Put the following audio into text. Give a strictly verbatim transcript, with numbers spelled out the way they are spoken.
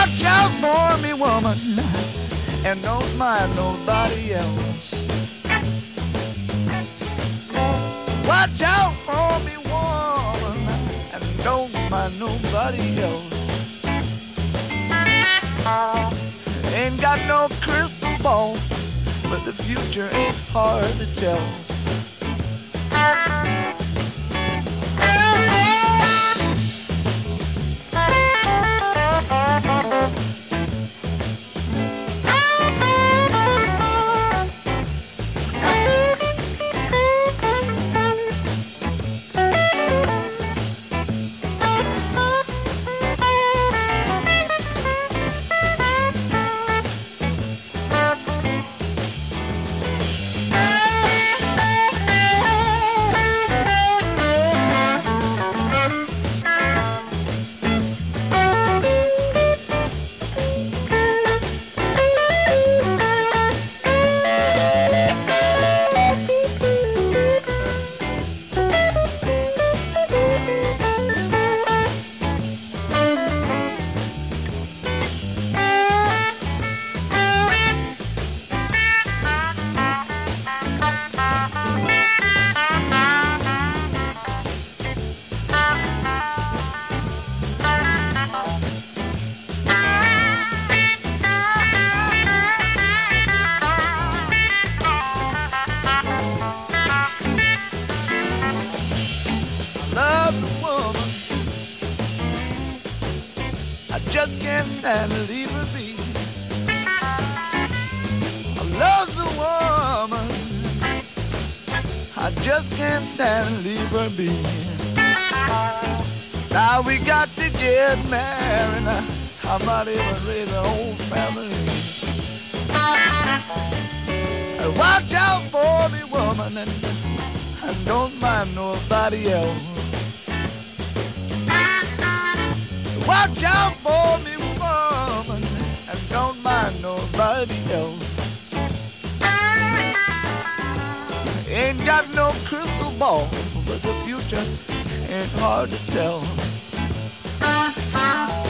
Watch out for me, woman, and don't mind nobody else. Watch out for me, woman, and don't mind nobody else. Ain't got no crystal ball, but the future ain't hard to tell. Just can't stand to leave her be. I love the woman, I just can't stand to leave her be. Now we got to get married, I might even raise a whole family. And watch out for me, woman, and, and don't mind nobody else. Watch out for me, woman, and don't mind nobody else. Ain't got no crystal ball, but the future ain't hard to tell.